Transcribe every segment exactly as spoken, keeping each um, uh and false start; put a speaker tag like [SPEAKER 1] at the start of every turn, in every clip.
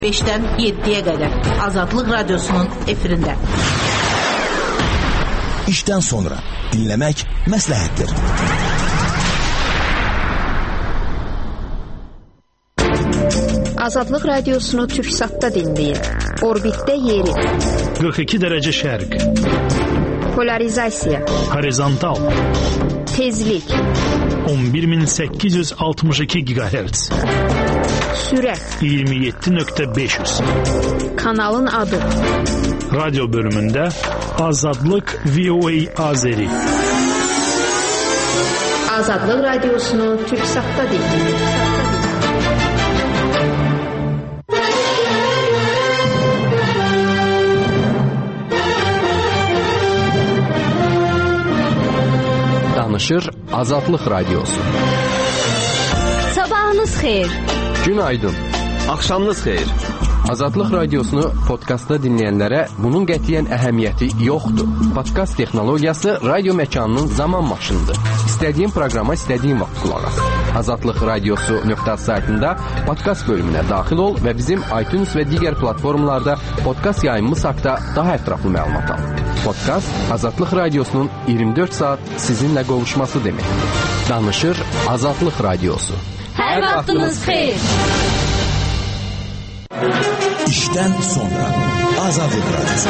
[SPEAKER 1] beşdən yeddiyə qədər Azadlıq Radyosu'nun efirində.
[SPEAKER 2] İşdən sonra dinləmək məsləhətdir.
[SPEAKER 3] Azadlıq Radiosunu Türksat'ta dinləyin. Orbitdə yeri.
[SPEAKER 4] qırx iki dərəcə şərq.
[SPEAKER 3] Polarizasiya.
[SPEAKER 4] Horizontal.
[SPEAKER 3] Tezlik.
[SPEAKER 4] on bir min səkkiz yüz altmış iki gigahertz.
[SPEAKER 3] Sürət.
[SPEAKER 4] iyirmi yeddi nöqtə beş yüz.
[SPEAKER 3] Kanalın adı.
[SPEAKER 4] Radyo bölümündə Azadlıq V O A Azeri.
[SPEAKER 3] Azadlıq Radiosunu Türksat'ta dinləyin.
[SPEAKER 5] Danışır Azadlıq Radiosu.
[SPEAKER 6] Sabahınız xeyir.
[SPEAKER 5] Günaydın.
[SPEAKER 7] Axşamınız xeyir.
[SPEAKER 5] Azadlıq Radiosunu podkastda dinləyənlərə bunun qətiyyən əhəmiyyəti yoxdur. Podkast texnologiyası radio məkanının zaman maşınıdır. İstədiyin proqrama istədiyin vaxt qulaq as. Azadlıq Radiosu nöqtə saytında podkast bölümünə daxil ol və bizim iTunes və digər platformalarda podkast yayımımız haqqında daha ətraflı məlumat al. Podkast Azadlıq Radiosunun iyirmi dörd saat sizinlə qovuşması deməkdir. Danışır Azadlıq Radiosu.
[SPEAKER 6] Hər vaxtınız xeyir.
[SPEAKER 2] İşdən sonra Azadlıq Radyosu.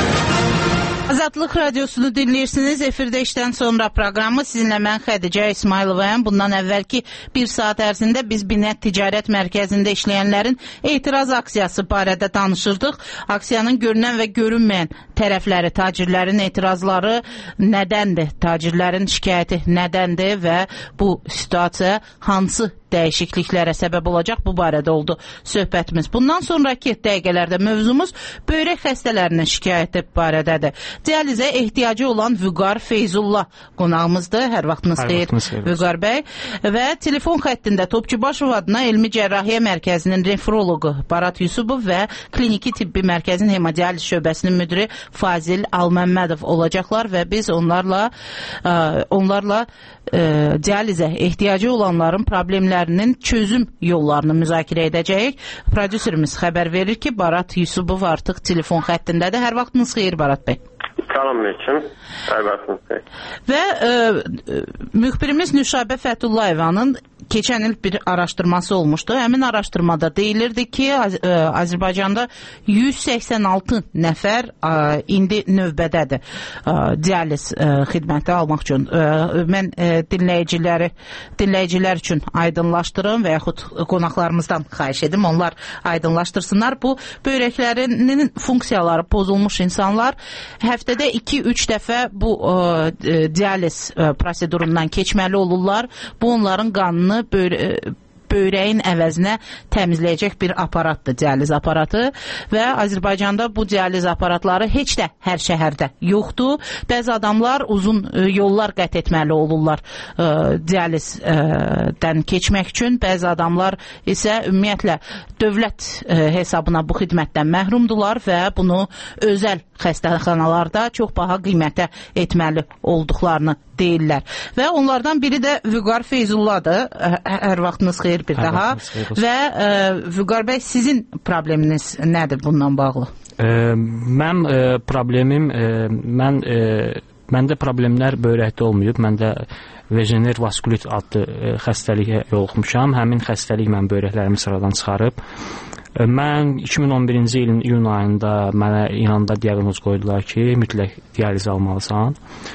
[SPEAKER 1] Azadlıq Radiosunu dinləyirsiniz. Efirdə işdən sonra proqramı sizinlə mən Xədicə İsmayılovayam. Bundan əvvəlki bir saat ərzində biz Binət Ticarət Mərkəzində işləyənlərin etiraz aksiyası barədə danışırdıq. Aksiyanın görünən və görünməyən tərəfləri, tacirlərin etirazları nədəndir? Tacirlərin şikayəti nədəndir və bu situasiya hansı dəyişikliklərə səbəb olacaq, bu barədə oldu söhbətimiz. Bundan sonraki dəqiqələrdə mövzumuz böyrək xəstələrinin şikayəti barədədir. Dializə ehtiyacı olan Vüqar Feyzullah qonağımızdır. Hər vaxtınız xeyir Vüqar bəy. Və telefon xəttində Topçubaşov adına Elmi Cərrahiyyə Mərkəzinin nefroloqu Barat Yusubov və Kliniki Tibbi Mərkəzin Hemodializ şöbəsinin müdiri Fazil Alməmmədov olacaqlar və biz onlarla ə, onlarla ə, dializə ehtiyacı olanların problemlərinin çözüm yollarını müzakirə edəcəyik. Prodüserimiz xəbər verir ki, Barat Yusubov artıq telefon xəttindədir. Hər vaxtınız xeyir Barat bəy.
[SPEAKER 7] Salamünaleyküm. Hər vaxtınız xeyir.
[SPEAKER 1] Və ə, müxbirimiz Nüşabə Fəthullayevanın keçən il bir araşdırması olmuşdu. Həmin araşdırmada deyilirdi ki, Az ə, Azərbaycanda yüz səksən altı nəfər ə, indi növbədədir ə, dializ ə, xidməti almaq üçün. Ə, mən ə, dinləyiciləri dinləyicilər üçün aydınlaşdırım və yaxud qonaqlarımızdan xahiş edim, onlar aydınlaşdırsınlar. Bu böyrəklərinin funksiyaları pozulmuş insanlar həftədə iki üç dəfə bu ə, dializ ə, prosedurundan keçməli olurlar. Bu onların qanını böyrə, böyrəyin əvəzinə təmizləyəcək bir aparatdır, dializ aparatı və Azərbaycanda bu dializ aparatları heç də hər şəhərdə yoxdur. Bəzi adamlar uzun ə, yollar qət etməli olurlar ə, dializdən keçmək üçün. Bəzi adamlar isə ümumiyyətlə dövlət ə, hesabına bu xidmətdən məhrumdular və bunu özəl xəstəxanalarda çox baha qiymətə etməli olduqlarını deyirlər. Və onlardan biri də Vüqar Feyzullahdır. Hər vaxtınız xeyir bir Hər daha. Və ə, Vüqar bəy, sizin probleminiz nədir bundan bağlı?
[SPEAKER 8] E, mən e, problemim, e, mən e, məndə problemlər böyrəkdə olmayıb. Məndə vejener vaskulit adlı e, xəstəliyə yoluxmuşam. Həmin xəstəlik mən böyrəklərimi sıradan çıxarıb. E, mən iki min on birinci ilin iyun ayında mənə İranda diaqnoz qoydular ki, mütləq dializ almalısan.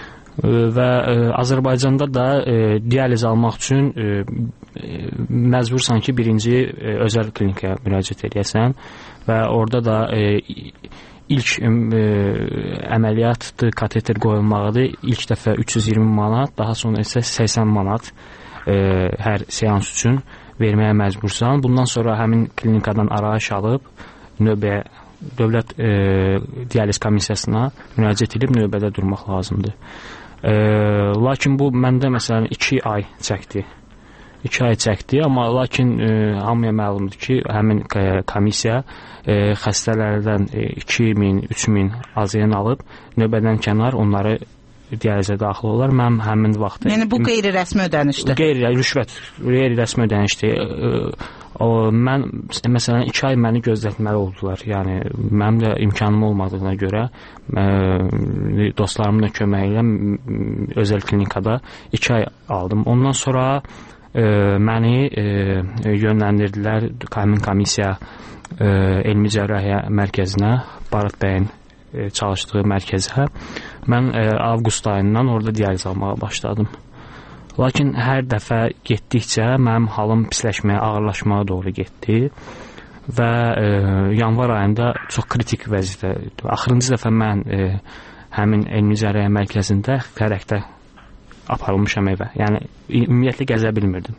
[SPEAKER 8] Və ə, Azərbaycanda da ə, dializ almaq üçün ə, ə, məcbursan ki, birinci ə, özəl klinikaya müraciət edəsən və orada da ə, ilk ə, əməliyyatdır, kateter qoyulmağıdır. İlk dəfə üç yüz iyirmi manat, daha sonra isə səksən manat ə, hər seans üçün verməyə məcbursan. Bundan sonra həmin klinikadan arayış alıb növbəyə dövlət ə, dializ komissiyasına müraciət edib növbədə durmaq lazımdır. Ə, lakin bu məndə məsələn iki ay çəkdi. iki ay çəkdi, amma lakin ə, hamıya məlumdur ki, həmin komissiya ə, xəstələrdən iki min, üç min azyan alıb növbədən kənar onları dializə daxil olar. Mən həmin vaxt
[SPEAKER 1] Yəni bu qeyri-rəsmi ödənişdir.
[SPEAKER 8] Qeyri-rüşvət, qeyri-rəsmi ödənişdir. O, mən məsələn iki ay məni gözlətməli oldular. Yəni mənim də imkanım olmadığına görə ə, dostlarımın da köməyi ilə özəl klinikada iki ay aldım. Ondan sonra ə, məni ə, yönləndirdilər həmin komissiya ə, elmi cərrahiyyə mərkəzinə, Barad bəyin ə, çalışdığı mərkəzə. Mən ə, avqust ayından orada dializ almağa başladım. Lakin hər dəfə getdikcə mənim halım pisləşməyə, ağırlaşmağa doğru getdi və e, yanvar ayında çox kritik vəziyyətdə. Axırıncı dəfə mən e, həmin elmi cərrahiyyə mərkəzində xərəkdə aparılmışam evə. Yəni ümumiyyətlə gəzə bilmirdim.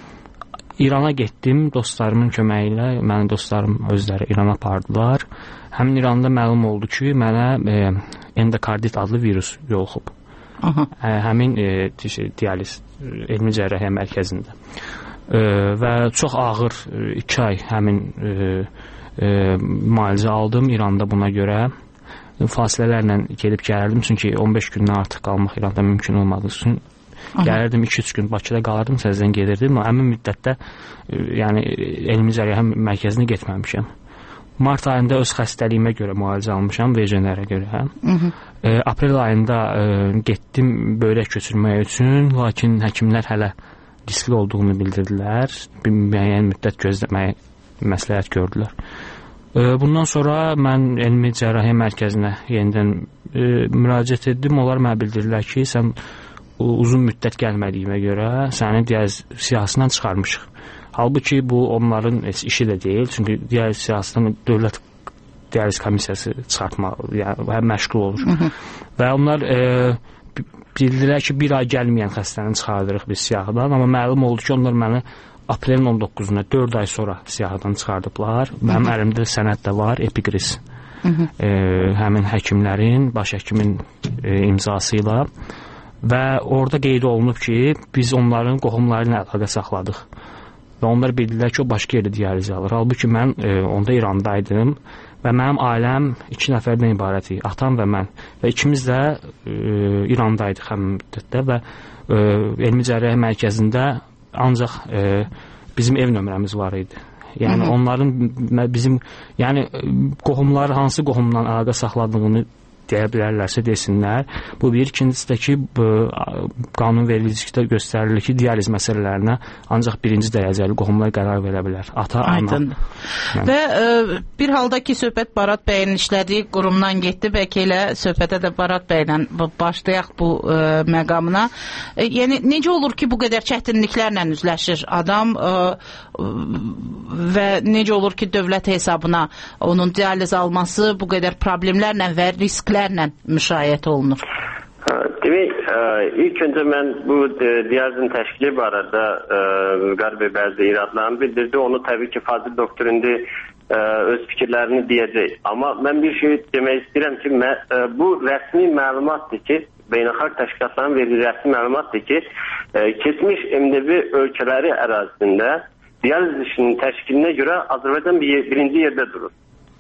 [SPEAKER 8] İrana getdim, dostlarımın köməyi ilə, mənim dostlarım özləri İrana apardılar. Həmin İranda məlum oldu ki, mənə e, endokardit adlı virus yoluxub. Aha. Həmin e, dializ elmi cərrahiyyə mərkəzində e, və çox ağır e, iki ay həmin e, e, müalicə aldım İranda. Buna görə fasilələrlə gedib gəlirdim, çünki on beş gündən artıq qalmaq İranda mümkün olmadığı üçün gəlirdim, iki üç gün Bakıda qalırdım, səzdən gedirdim. Həmin müddətdə e, yəni elmi cərrahiyyə mərkəzinə getməmişəm. Mart ayında öz xəstəliyimə görə müalicə almışam, V J N-lərə görə. E, aprel ayında e, getdim böyrək köçürmək üçün, lakin həkimlər hələ riskli olduğunu bildirdilər. Bir müəyyən müddət gözləməyə məsləhət gördülər. E, bundan sonra mən elmi cərrahiyyə mərkəzinə yenidən e, müraciət etdim. Onlar mənə bildirdilər ki, sən uzun müddət gəlmədiyimə görə səni dializ siyahısından çıxarmışıq. Halbuki bu onların işi də deyil, çünki dializ siyahısından dövlət dializ komissiyası çıxartma, yəni məşğul olur. Hı -hı. Və onlar e, bildilər ki, bir ay gəlməyən xəstəni çıxardırıq biz siyahıdan, amma məlum oldu ki, onlar məni aprelin on doqquzuna dörd ay sonra siyahıdan çıxardıblar. Mənim Hı -hı. əlimdə sənəd də var, Epigris. Hı -hı. E, həmin həkimlərin, baş həkimin e, imzası ilə və orada qeyd olunub ki, biz onların qohumları ilə əlaqə saxladıq. Və onlar bildilər ki, o başqa yerdə dializ alır. Halbuki mən e, onda İrandaydım və mənim ailəm iki nəfərdən ibarət, atam və mən. Və ikimiz də e, İrandaydıq həmin müddətdə və e, elmi cərrahiyyə mərkəzində ancaq e, bizim ev nömrəmiz var idi. Yəni Hı -hı. onların bizim, yəni qohumları hansı qohumla əlaqə saxladığını deyə bilərlərsə desinlər. Bu bir. İkincisi də ki, qanunvericilikdə göstərilir ki, dializ məsələlərinə ancaq birinci dərəcəli qohumlar qərar verə bilər. Ata,
[SPEAKER 1] Aydın.
[SPEAKER 8] ana.
[SPEAKER 1] Və e, bir halda ki, söhbət Barad bəyin işlədiyi qurumdan getdi, bəlkə elə söhbətə də Barad bəylə başlayaq bu e, məqamına. E, yəni, necə olur ki, bu qədər çətinliklərlə üzləşir adam e, və necə olur ki, dövlət hesabına onun dializ alması bu qədər problemlərlə və risklər müşahidə olunur?
[SPEAKER 7] Demək, ilk öncə mən bu dializin təşkili barədə Vüqar bəy bəzi iradlarını bildirdi. Onu təbii ki, Fazil doktor indi öz fikirlərini deyəcək. Amma mən bir şey demək istəyirəm ki, bu rəsmi məlumatdır ki, beynəlxalq təşkilatların verdiyi rəsmi məlumatdır ki, keçmiş M D B ölkələri ərazisində dializ işinin təşkilinə görə Azərbaycan birinci yerdə durur.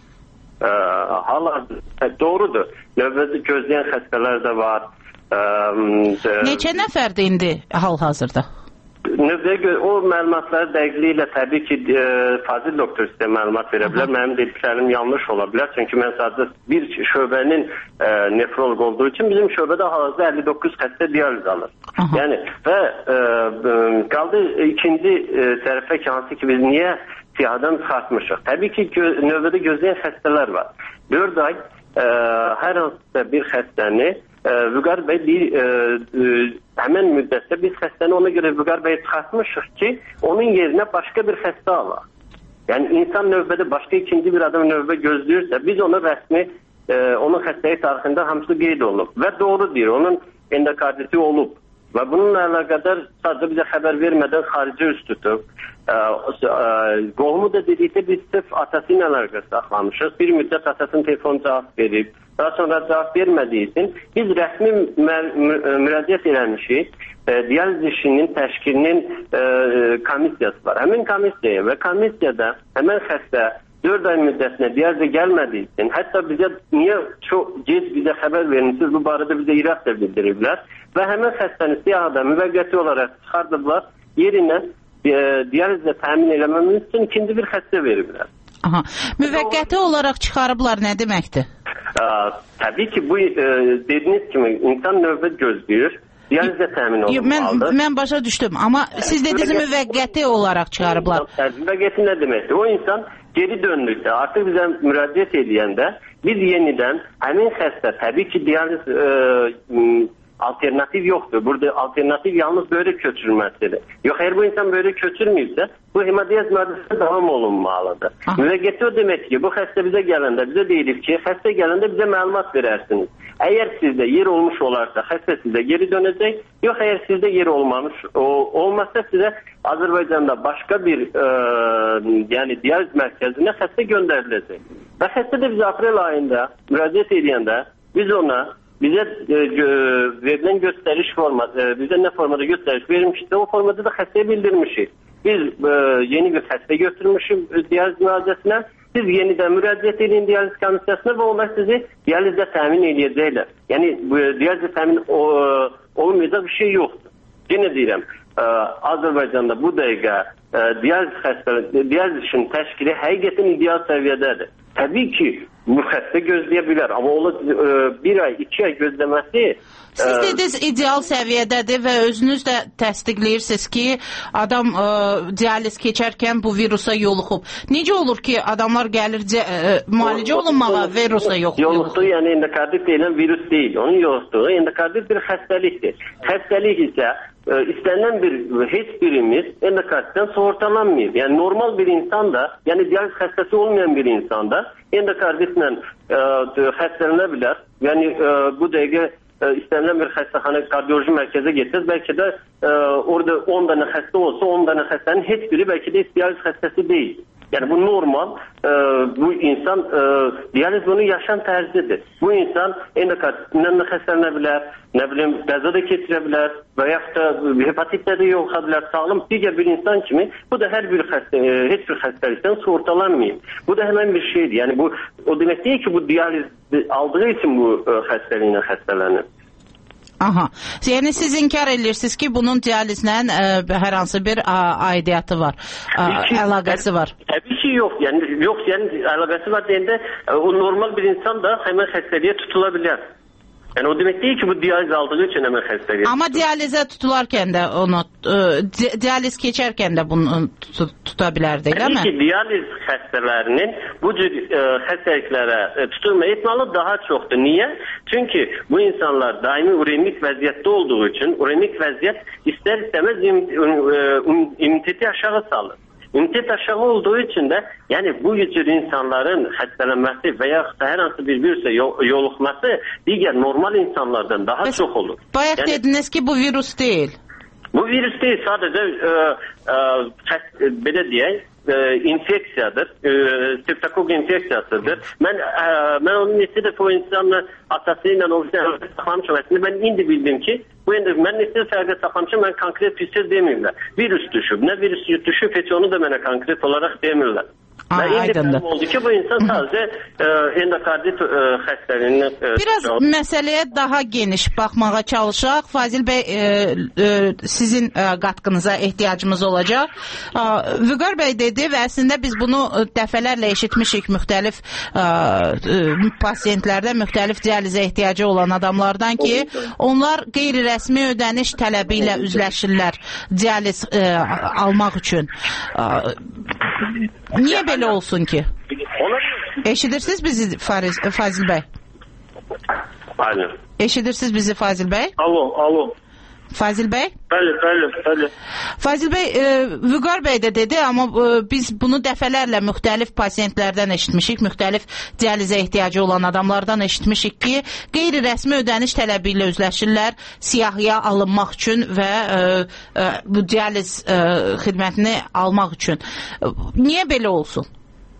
[SPEAKER 7] Hala doğrudur. Növbəti gözləyən xəstələr də var.
[SPEAKER 1] Neçə nəfərdir indi hal-hazırda?
[SPEAKER 7] Növbəti o məlumatları dəqiqliyi ilə təbii ki, e, Fazil doktor sizə məlumat verə bilər. Mənim dediklərim yanlış ola bilər. Çünki mən sadəcə bir şöbənin e, nefrolog olduğu üçün bizim şöbədə hal-hazırda əlli doqquz xəstə dializ alır. Aha. Yəni və e, qaldı ikinci e, tərəfə ki, hansı ki biz niyə siyahıdan çıxartmışıq. Təbii ki, gö növbədə gözləyən xəstələr var. dörd ay e, hər hansısa bir xəstəni e, Vüqar bəy bir e, e, həmən müddətdə biz xəstəni ona görə Vüqar bəy çıxartmışıq ki, onun yerinə başqa bir xəstə alaq. Yəni insan növbədə başqa ikinci bir adam növbə gözləyirsə, biz onu rəsmi e, onun xəstəlik tarixində hamısı qeyd olunub və doğru deyir, onun endokarditi olub. Və bununla əlaqədar sadəcə bizə xəbər vermədən xarici üst tutub. Qohumu da dedikdə biz sırf atası ilə əlaqə saxlamışıq. Bir müddət atasının telefonu cavab verib. Daha sonra cavab vermədiyi üçün biz rəsmi müraciət eləmişik. E, dializ işinin təşkilinin e, komissiyası var. Həmin komissiyaya və komissiyada həmən xəstə dörd ay müddətinə dializə gəlmədiyi üçün, hətta bizə niyə çox gec bizə xəbər vermişsiniz, bu barədə bizə irad da bildiriblər və həmin xəstəni siyahıda müvəqqəti olaraq çıxardıblar, yerinə e, dializlə təmin eləməmiz üçün ikinci bir xəstə veriblər.
[SPEAKER 1] Aha. Müvəqqəti olaraq çıxarıblar nə deməkdir?
[SPEAKER 7] Ə, təbii ki, bu e, dediyiniz kimi insan növbə gözləyir. Dializlə təmin olunmalıdır.
[SPEAKER 1] Mən, mən başa düşdüm, amma siz dediniz müvəqqəti olaraq çıxarıblar.
[SPEAKER 7] Müvəqqəti nə deməkdir? O insan geri döndükdə, artıq bizə müraciət edəndə biz yenidən həmin xəstə, təbii ki, dializ e, alternativ yoxdur. Burada alternativ yalnız böyrək köçürülməsidir. Yox, əgər bu insan böyrək köçürməyibsə, bu hemodiyaz müalicəsi davam olunmalıdır. Müvəqqəti o demək ki, bu xəstə bizə gələndə, bizə deyilir ki, xəstə gələndə bizə məlumat verərsiniz. Əgər sizdə yer olmuş olarsa, xəstə sizə geri dönəcək. Yox, əgər sizdə yer olmamış, o, olmazsa sizə Azərbaycanda başqa bir e, yəni dializ mərkəzinə xəstə göndəriləcək. Və xəstə də biz aprel ayında müraciət edəndə biz ona bizə e, gö, verilən göstəriş forması, e, bizə nə formada göstəriş verilmişsə, o formada da xəstəyə bildirmişik. Biz e, yeni bir xəstə götürmüşük dializ müalicəsinə. Siz yenidən müraciət edin dializ komissiyasına və onlar sizi dializlə təmin edəcəklər. Yəni bu dializlə təmin o, olmayacaq bir şey yoxdur. Yenə deyirəm, ə, Azərbaycanda bu dəqiqə ə, dializ xəstələri, dializ işinin təşkili həqiqətən ideal səviyyədədir. Təbii ki, bu xəstə gözləyə bilər, amma onu ə, bir ay, iki ay gözləməsi...
[SPEAKER 1] Siz dediniz ideal səviyyədədir və özünüz də təsdiqləyirsiniz ki, adam ə, dializ keçərkən bu virusa yoluxub. Necə olur ki, adamlar gəlir ə, müalicə olunmağa virusa yoxluyor?
[SPEAKER 7] Yoluxduğu, yəni endokardit deyilən virus deyil. Onun yoluxduğu endokardit bir xəstəlikdir. Xəstəlik isə ə, istənilən bir, heç birimiz endokarditdən sığortalanmayıb. Yəni normal bir insan da, yəni dializ xəstəsi olmayan bir insan da endokarditlə xəstələnə bilər. Yəni ə, bu dəqiqə istənilən bir xəstəxana, kardioloji mərkəzə getsəz, bəlkə də ə, orada on dənə xəstə olsa, on dənə xəstənin heç biri bəlkə də dializ xəstəsi deyil. Yəni bu normal, ə, bu insan, ə, dializ bunun yaşam tərzidir. Bu insan endokarditindən xəstələnə bilər, nə bilim, qəza da keçirə bilər və yaxud da hepatitlə də yoluxa bilər, sağlam digər bir insan kimi. Bu da hər bir xəstə, ə, heç bir xəstəlikdən sığortalanmayıb. Bu da həmən bir şeydir. Yəni bu, o demək deyil ki, bu dializ aldığı üçün bu ə, xəstəliklə xəstələnir.
[SPEAKER 1] Aha. Yəni siz inkar edirsiniz ki, bunun dializlə ə, hər hansı bir ə, aidiyyatı var, ə, ki, əlaqəsi var.
[SPEAKER 7] Təbii ki, yox. Yəni yox, yəni əlaqəsi var deyəndə o normal bir insan da həmin xəstəliyə tutula bilər. Yəni o demək deyil ki, bu dializ aldığı üçün həmin xəstəliyə.
[SPEAKER 1] Amma dializə tutularkən də onu ə, di dializ keçərkən də bunu tut tuta bilər deyil mi?
[SPEAKER 7] Təbii ki, dializ xəstələrinin bu cür ə, xəstəliklərə ə, tutulma ehtimalı daha çoxdur. Niyə? Çünki bu insanlar daimi uremik vəziyyətdə olduğu üçün uremik vəziyyət istər-istəməz im immuniteti aşağı salır. İmmunitet aşağı olduğu üçün də, yəni bu cür insanların xəstələnməsi və ya hər hansı bir virüsə yoluxması digər normal insanlardan daha Bəs, çox olur.
[SPEAKER 1] Bayaq yəni, dediniz ki, bu virus deyil.
[SPEAKER 7] Bu virus deyil, sadəcə ə, ə, belə deyək, ə, infeksiyadır, streptokok infeksiyasıdır. Mən, ə, mən onun neçə dəfə o insanla atası ilə o saxlamışam. Əslində mən indi bildim ki, bu indi mən neçə fərqə saxlamışam, mən konkret bir söz demirlər. Virus düşüb, nə virus düşüb, heç onu da mənə konkret olaraq demirlər. Və indi mənim oldu ki, bu insan sadəcə ə, endokardit ə, xəstəliyinə... Ə,
[SPEAKER 1] Biraz çox... məsələyə daha geniş baxmağa çalışaq. Fazil bəy, ə, ə, sizin ə, qatqınıza ehtiyacımız olacaq. Ə, Vüqar bəy dedi və əslində biz bunu dəfələrlə eşitmişik müxtəlif ə, ə, pasiyentlərdə, müxtəlif dializə ehtiyacı olan adamlardan ki, onlar qeyri-rəsmi ödəniş tələbi ilə üzləşirlər dializ ə, almaq üçün. Ə, Niyə belə olsun ki? Eşidirsiniz bizi Fariz, Fazil bəy?
[SPEAKER 7] Aynen.
[SPEAKER 1] Eşidirsiniz bizi Fazil bəy?
[SPEAKER 9] Alo, alo.
[SPEAKER 1] Fazil bəy?
[SPEAKER 9] Bəli, bəli, bəli.
[SPEAKER 1] Fazil bəy, e, Vüqar bəy də dedi, amma e, biz bunu dəfələrlə müxtəlif pasiyentlərdən eşitmişik, müxtəlif dializə ehtiyacı olan adamlardan eşitmişik ki, qeyri-rəsmi ödəniş tələbi ilə üzləşirlər siyahıya alınmaq üçün və e, e, bu dializ e, xidmətini almaq üçün. E, niyə belə olsun?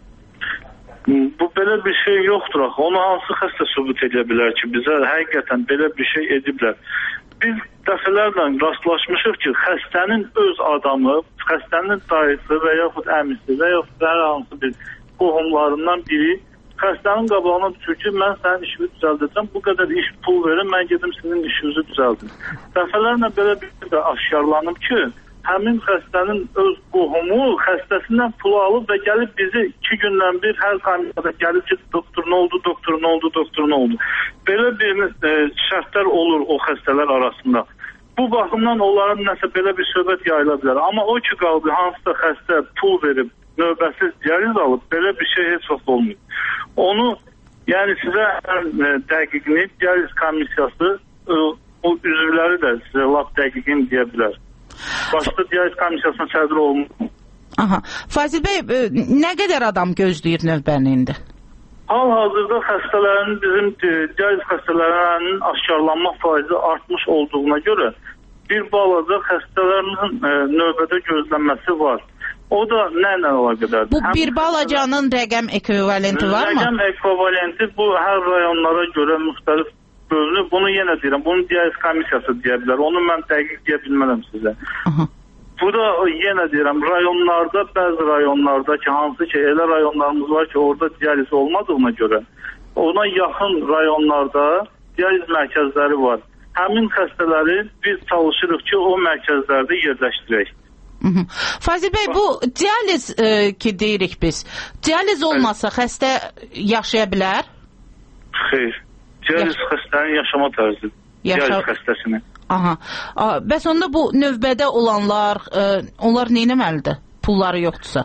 [SPEAKER 9] Bu belə bir şey yoxdur axı. Onu hansı xəstə sübut edə bilər ki, bizə həqiqətən belə bir şey ediblər. Biz dəfələrlə rastlaşmışıq ki, xəstənin öz adamı, xəstənin dayısı və yaxud əmisi və yaxud hər hansı bir qohumlarından biri xəstənin qabağına düşür ki, mən sənin işini düzəldəcəm, bu qədər iş pul verin, mən gedim sizin işinizi düzəldim. Dəfələrlə belə bir də aşkarlanıb ki, həmin xəstənin öz qohumu xəstəsindən pul alıb və gəlib bizi iki gündən bir hər komissiyada gəlib ki, doktor nə oldu, doktor nə oldu, doktor nə oldu. Belə bir e, şərtlər olur o xəstələr arasında. Bu baxımdan onların nəsə belə bir söhbət yayıla bilər. Amma o ki qaldı, hansısa xəstə pul verib, növbəsiz dializ alıb, belə bir şey heç vaxt olmuyor. Onu, yəni sizə e, dəqiqini, dializ komissiyası, e, o üzvləri də sizə lap dəqiqini deyə bilər. Başda dializ komissiyasının sədri olmuyor.
[SPEAKER 1] Aha. Fazil bəy, e, nə qədər adam gözləyir növbəni indi?
[SPEAKER 9] Hal-hazırda xəstələrin, bizim e, dializ xəstələrinin aşkarlanma faizi artmış olduğuna görə bir balaca xəstələrimizin e, növbədə gözlənməsi var. O da nə ilə əlaqədardır?
[SPEAKER 1] Bu bir balacanın rəqəm ekvivalenti var mı?
[SPEAKER 9] Rəqəm ekvivalenti bu hər rayonlara görə müxtəlif bölünür. Bunu yenə deyirəm, bunu dializ komissiyası deyə bilər. Onu mən dəqiq deyə bilmərəm sizə. Aha. Bu da yenə deyirəm, rayonlarda, bəzi rayonlarda ki, hansı ki, elə rayonlarımız var ki, orada dializ olmadığına görə, ona yaxın rayonlarda dializ mərkəzləri var. Həmin xəstələri biz çalışırıq ki, o mərkəzlərdə yerləşdirək.
[SPEAKER 1] Fazil bəy, bu dializ e, ki deyirik biz, dializ olmasa xəstə yaşaya bilər?
[SPEAKER 9] Xeyr, dializ Yaş xəstənin yaşama tərzidir. Yaşa dializ xəstəsinin.
[SPEAKER 1] Aha. Bəs onda bu növbədə olanlar, e, onlar nə etməlidir? Pulları yoxdursa?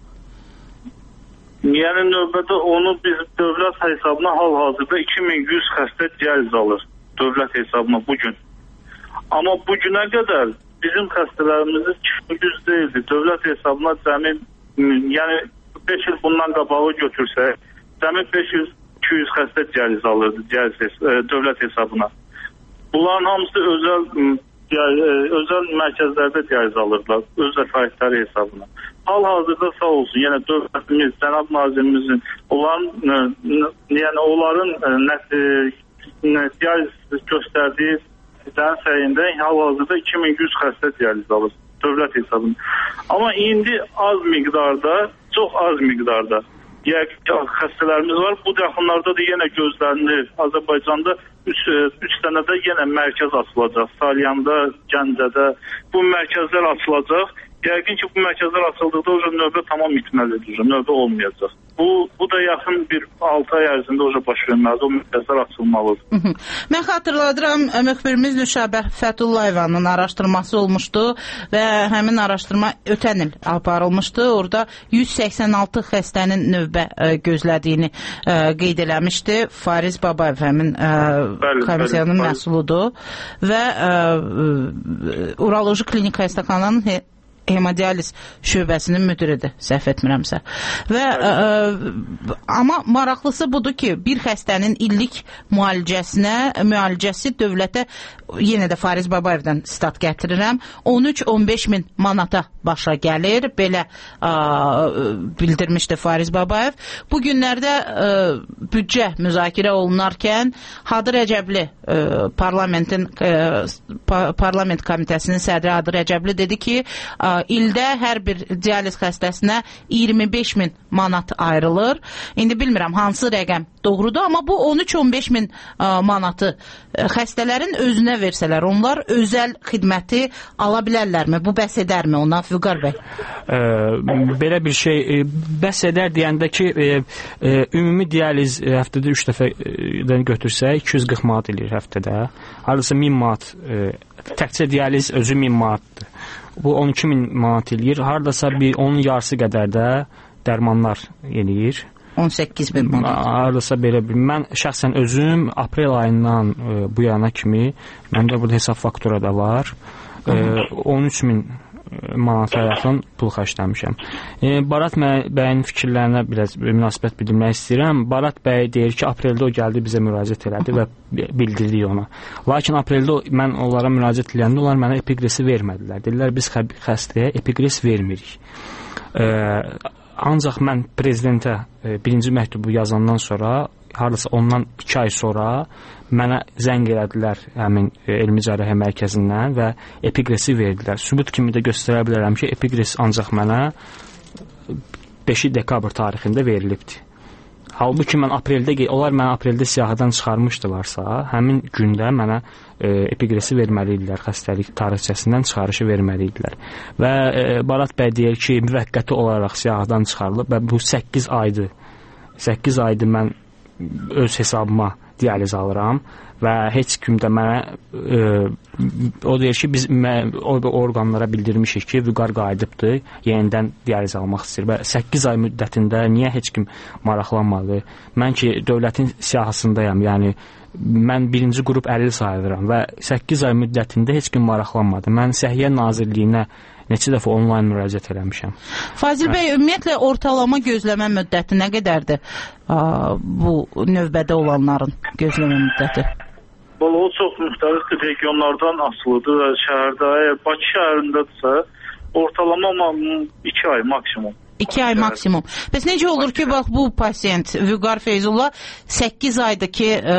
[SPEAKER 9] Yəni növbədə onu biz dövlət hesabına hal-hazırda iki min yüz xəstə dializ alır. Dövlət hesabına bugün. Amma bugünə qədər bizim xəstələrimiz iki min yüz deyildi. Dövlət hesabına cəmi, yəni beş il bundan qabağı götürsək, cəmi beş yüz iki yüz xəstə dializ alırdı dializ, e, dövlət hesabına. Bunların hamısı özəl özəl mərkəzlərdə dializ alırlar, öz vəsaitləri hesabına. Hal-hazırda sağ olsun, yəni dövlətimiz, cənab nazirimizin, onların, yəni onların nə, nə, dializ göstərdiyi səyində hal-hazırda iki min yüz xəstə dializ alır dövlət hesabına. Amma indi az miqdarda, çox az miqdarda xəstələrimiz var. Bu yaxınlarda da yenə gözlənilir. Azərbaycanda üç dənədə yenə mərkəz açılacaq. Salyanda, Gəncədə bu mərkəzlər açılacaq. Yəqin ki, bu mərkəzlər açıldıqda o növbə tamam bitməlidir. Növbə olmayacaq. Bu, bu da yaxın bir altı ay ərzində o baş verməlidir. O mərkəzlər açılmalıdır.
[SPEAKER 1] Mən xatırladıram, müxbirimiz Nüşabə Fəthullayevanın araşdırması olmuşdu və həmin araşdırma ötən il aparılmışdı. Orada yüz səksən altı xəstənin növbə ə, gözlədiyini ə, qeyd eləmişdi. Fariz Babayev həmin ə, bəli, komissiyanın bəli, məsuludur və ə, ə, uroloji klinik xəstəxananın he hemodializ şöbəsinin müdiridir, səhv etmirəmsə. Və ə, amma maraqlısı budur ki, bir xəstənin illik müalicəsinə, müalicəsi dövlətə, yenə də Fariz Babayevdən stat gətirirəm, on üç on beş min manata başa gəlir. Belə ə, bildirmişdi Fariz Babayev. Bu günlərdə ə, büdcə müzakirə olunarkən Hadı Rəcəbli ə, parlamentin ə, pa, parlament komitəsinin sədri Hadı Rəcəbli dedi ki, ə, ildə hər bir dializ xəstəsinə iyirmi beş min manat ayrılır. İndi bilmirəm hansı rəqəm doğrudur, amma bu on üç on beş min ə, manatı ə, xəstələrin özünə versələr, onlar özəl xidməti ala bilərlərmi? Bu bəs edərmi ona, Füqar bəy?
[SPEAKER 8] E, belə bir şey e, bəs edər deyəndə ki, e, e, ümumi dializ e, həftədə üç dəfədən götürsək iki yüz qırx manat eləyir həftədə. Hardasa min manat, e, təkcə dializ özü min manatdır. Bu on iki min manat eləyir. Hardasa bir onun yarısı qədər də dərmanlar eləyir.
[SPEAKER 1] on səkkiz min manat.
[SPEAKER 8] Hardasa belə bir. Mən şəxsən özüm aprel ayından e, bu yana kimi, məndə burada hesab faktura da var. E, on üç min manata yaxın pul xərcləmişəm. E, Barat bəyin fikirlərinə biraz münasibət bildirmək istəyirəm. Barat bəy deyir ki, apreldə o gəldi, bizə müraciət elədi və bildirdik ona. Lakin apreldə mən onlara müraciət edəndə onlar mənə epiqresi vermədilər. Dedilər, biz xəstəyə epiqres vermirik. E, ancaq mən prezidentə e, birinci məktubu yazandan sonra, hardasa ondan iki ay sonra mənə zəng elədilər həmin elmi cərrahiyyə mərkəzindən və epiqresi verdilər. Sübut kimi də göstərə bilərəm ki, epiqres ancaq mənə beşi dekabr tarixində verilibdi. Halbuki mən apreldə, onlar mənə apreldə siyahıdan çıxarmışdılarsa, həmin gündə mənə e, epiqresi verməli idilər, xəstəlik tarixçəsindən çıxarışı verməli idilər. Və e, Barat bəy deyir ki, müvəqqəti olaraq siyahıdan çıxarılıb və bu səkkiz aydır. səkkiz aydır mən öz hesabıma dializ alıram və heç kim də mənə e, o deyir ki, biz mən, o orqanlara bildirmişik ki, vüqar qayıdıbdır, yenidən dializ almaq istəyir və səkkiz ay müddətində niyə heç kim maraqlanmadı? Mən ki, dövlətin siyahısındayam, yəni mən birinci qrup əlil sayılıram və səkkiz ay müddətində heç kim maraqlanmadı. Mən Səhiyyə Nazirliyinə neçə dəfə onlayn müraciət eləmişəm.
[SPEAKER 1] Fazil bəy, ümumiyyətlə ortalama gözləmə müddəti nə qədərdir bu növbədə olanların gözləmə müddəti?
[SPEAKER 9] O çox müxtəlif regionlardan asılıdır və şəhərdə, əgər Bakı şəhərindədirsə, ortalama iki ay maksimum.
[SPEAKER 1] iki ay maksimum. Bəs necə olur ki, bax bu pasiyent Vüqar Feyzullah səkkiz aydır ki, e,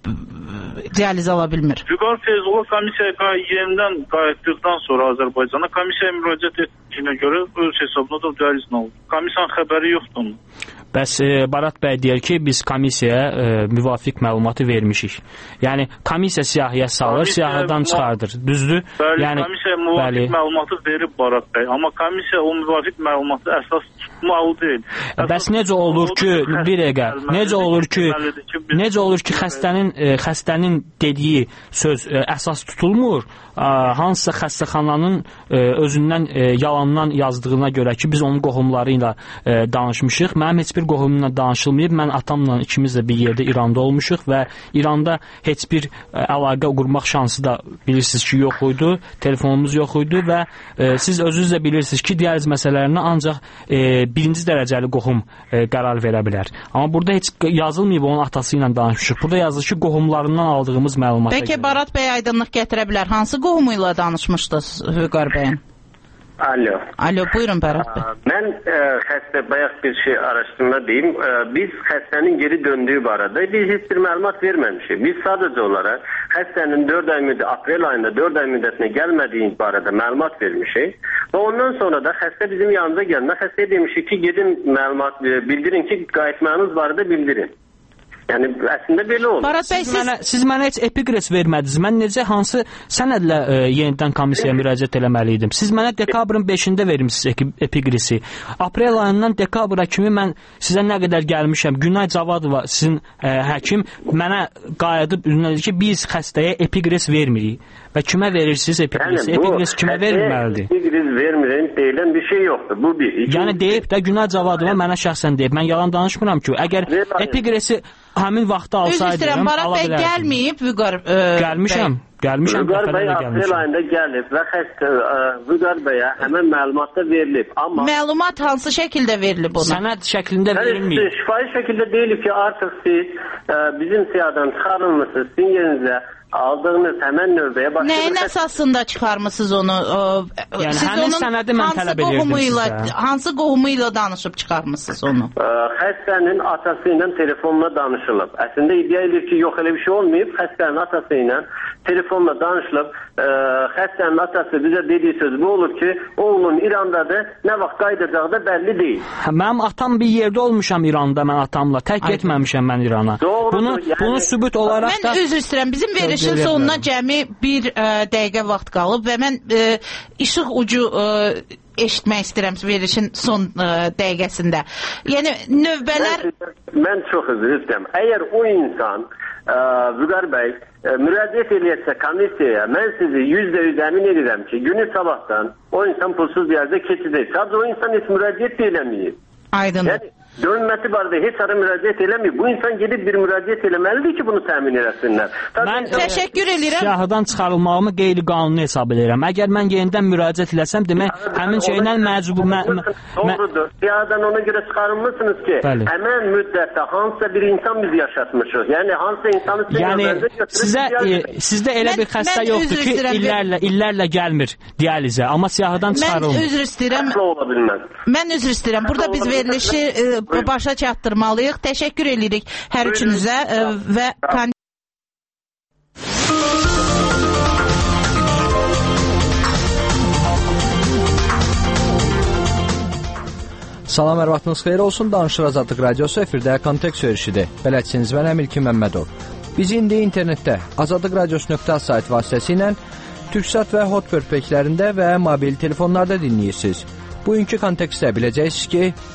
[SPEAKER 1] dializ ala bilmir?
[SPEAKER 9] Vüqar Feyzullah komisiya yenidən qayıtdıqdan sonra Azərbaycana komisiya müraciət etdiyinə görə öz hesabına da dializini alır. Komisiyanın xəbəri yoxdur onun.
[SPEAKER 8] Bəs e, Barat bəy deyir ki, biz komissiyaya e, müvafiq məlumatı vermişik. Yəni komissiya siyahıya salır, siyahıdan çıxardır. Düzdür?
[SPEAKER 9] Bəli,
[SPEAKER 8] yəni,
[SPEAKER 9] komissiya müvafiq
[SPEAKER 8] bəli.
[SPEAKER 9] məlumatı verib Barat bəy, amma komissiya o müvafiq məlumatı əsas tutmalı deyil. Əsas
[SPEAKER 8] Bəs necə olur ki, bir dəqiqə, necə olur ki, necə olur ki, xəstənin e, xəstənin dediyi söz e, əsas tutulmur? E, hansısa xəstəxananın e, özündən e, yalandan yazdığına görə ki, biz onun qohumları ilə e, danışmışıq. Mənim heç bir qohumumla danışılmayıb. Mən atamla ikimiz də bir yerdə İranda olmuşuq və İranda heç bir ə, əlaqə qurmaq şansı da bilirsiniz ki, yox idi. Telefonumuz yox idi və ə, siz özünüz də bilirsiniz ki, dializ məsələlərinə ancaq ə, birinci dərəcəli qohum ə, qərar verə bilər. Amma burada heç yazılmayıb onun atası ilə danışmışıq. Burada yazılır ki, qohumlarından aldığımız məlumata
[SPEAKER 1] Bəlkə Barat bəy aydınlıq gətirə bilər. Hansı qohumu ilə danışmışdınız Vüqar bəyin?
[SPEAKER 7] Alo.
[SPEAKER 1] Alo, buyurun Barat bəy.
[SPEAKER 7] Mən e, xəstə bayaq bir şey araşdırma deyim. E, biz xəstənin geri döndüyü barədə biz heç bir məlumat verməmişik. Biz sadəcə olaraq xəstənin dörd ay müddət, aprel ayında dörd ay müddətinə gəlmədiyi barədə məlumat vermişik. Və ondan sonra da xəstə bizim yanımıza gəlmə. Xəstəyə demişik ki, gedin məlumat bildirin ki, qayıtmanız barədə bildirin. Yəni əslində belə olur.
[SPEAKER 8] Barat bəy, siz, siz mənə siz mənə heç epiqres vermədiniz. Mən necə hansı sənədlə e, yenidən komissiyaya müraciət eləməli idim? Siz mənə dekabrın beşində vermisiniz epiqresi. Aprel ayından dekabra kimi mən sizə nə qədər gəlmişəm. Günay Cavadova sizin e, həkim mənə qayıdıb dedi ki, biz xəstəyə epiqres vermirik. Və kimə verirsiniz epiqresi? Yəni, epiqres kimə verilməlidir?
[SPEAKER 7] Epiqres vermirəm deyilən bir şey yoxdur. Bu bir. İki,
[SPEAKER 8] yəni deyib də Günay Cavadova mənə şəxsən deyib. Mən yalan danışmıram ki, əgər epiqresi həmin vaxtda alsaydım,
[SPEAKER 1] Üzr istəyirəm, Barat bəy gəlməyib Vüqar e,
[SPEAKER 8] Gəlmişəm. Gəlmişəm.
[SPEAKER 7] Vüqar bəy aprel ayında gəlib və xəstə Vüqar bəyə həmin məlumat da verilib. Amma
[SPEAKER 1] məlumat hansı şəkildə verilib ona?
[SPEAKER 8] Sənəd şəklində verilməyib.
[SPEAKER 7] Şifahi şəkildə deyilib ki, artıq siz ə, bizim siyadan çıxarılmısınız, sizin yerinizə aldığınız həmən növbəyə başlayın.
[SPEAKER 1] Nəyin əsasında çıxarmısınız onu? O,
[SPEAKER 8] yəni siz həmin sənədi mən tələb edirdim sizə.
[SPEAKER 1] Hansı qohumu ilə danışıb çıxarmısınız onu?
[SPEAKER 7] Ə, xəstənin atası ilə telefonla danışılıb. Əslində iddia edir ki, yox elə bir şey olmayıb. Xəstənin atası ilə telefonla danışılıb. Ə, xəstənin atası bizə dediyi söz bu olur ki, oğlun İrandadır, nə vaxt qayıdacağı da bəlli deyil.
[SPEAKER 8] Mənim atam bir yerdə olmuşam İranda, mən atamla. Tək getməmişəm mən İrana.
[SPEAKER 7] Doğrudur,
[SPEAKER 8] bunu,
[SPEAKER 7] yəni,
[SPEAKER 8] bunu sübut olaraq
[SPEAKER 1] mən
[SPEAKER 8] da...
[SPEAKER 1] Mən üzr istəyirəm, bizim verişin sonuna cəmi bir ə, dəqiqə vaxt qalıb və mən ə, işıq ucu ə, eşitmək istəyirəm verilişin son ə, dəqiqəsində. Yəni növbələr...
[SPEAKER 7] Mən, mən çox üzr istəyirəm. Əgər o insan, ə, Vüqar bəy, ə, müraciət eləyəcəksə komissiyaya, mən sizi yüzdə yüz əmin edirəm ki, günü sabahdan o insan pulsuz bir yerdə keçəcək. Sadəcə o insan heç müraciət də eləməyib.
[SPEAKER 1] Aydındır.
[SPEAKER 7] Yəni, dönməti barədə heç ara müraciət eləməyib. Bu insan gedib bir müraciət eləməlidir ki, bunu təmin eləsinlər.
[SPEAKER 1] Mən təşəkkür edirəm.
[SPEAKER 8] Siyahıdan çıxarılmağımı qeyri-qanuni hesab edirəm. Əgər mən yenidən müraciət eləsəm, demək, həmin şeylə məcbur...
[SPEAKER 7] Doğrudur. Siyahıdan ona görə çıxarılmışsınız ki,
[SPEAKER 8] Bəli.
[SPEAKER 7] həmən müddətdə hansısa bir insan biz yaşatmışıq. Yəni, hansısa insanı...
[SPEAKER 8] Yəni, sizə, e, sizdə elə mən, bir xəstə yoxdur ki, illərlə, illərlə gəlmir dializə, amma siyahıdan çıxarılmır.
[SPEAKER 1] Mən üzr istəyirəm.
[SPEAKER 7] Ola bilməz.
[SPEAKER 1] Mən üzr istəyirəm. Burada biz verilişi e, başa çatdırmalıyıq. Təşəkkür edirik hər üçünüzə e, və
[SPEAKER 10] Salam, hər vaxtınız xeyir olsun. Danışır Azadlıq Radiosu, efirdə Kontekst söyüşüdür. Bələdçiniz mən Əmilki Məmmədov. Bizi indi internetdə azadlıq radiosu nöqtə az sayt vasitəsilə Türksat və Hot körpəklərində və mobil telefonlarda dinləyirsiniz. Bugünkü kontekstdə biləcəksiniz ki,